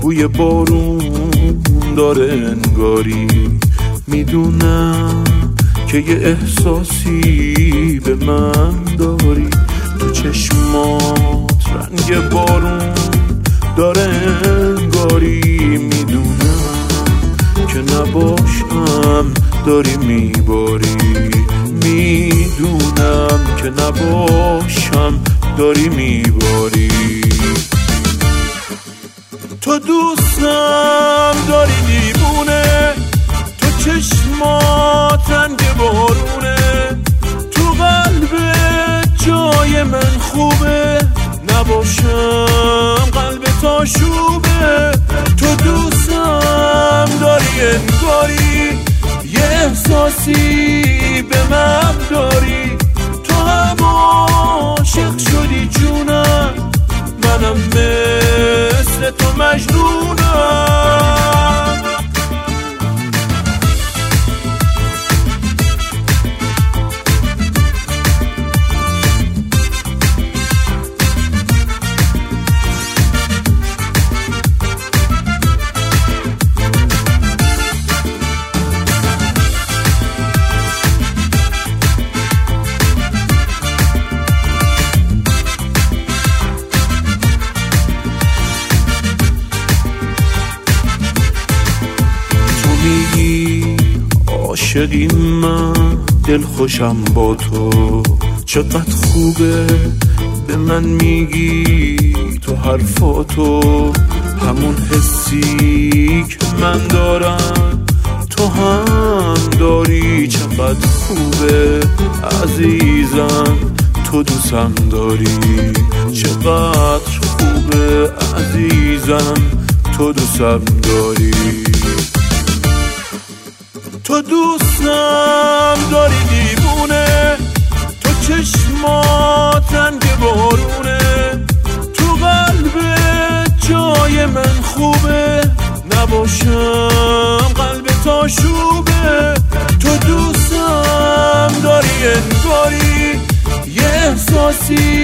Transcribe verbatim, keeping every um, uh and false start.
بوی بارون داره انگاری. میدونم که یه احساسی به من داری، تو چشمات رنگ بارون داره انگاری. میدونم که نباشم داری میباری، میدونم که نباشم داری میباری. تو دوستم داری دیوونه، تو چشمات رنگ بارونه، تو قلب جای من خوبه، نباشم قلب تا شوبه. تو دوستم داری انگاری، یه احساسی به من داری. تو هم عاشق شدی جونم، منم مثل تو مجنونم. میگی عاشقی من، دل خوشم با تو، چقدر خوبه به من میگی تو حرفاتو. همون حسی که من دارم تو هم داری، چقدر خوبه عزیزم تو دوستم داری. چقدر خوبه عزیزم تو دوستم داری. تو دوستم داری دیوونه، تو چشمات رنگ بارونه، تو قلب جای من خوبه، نباشم قلب تا شوبه. تو دوستم داری انگاری، یه احساسی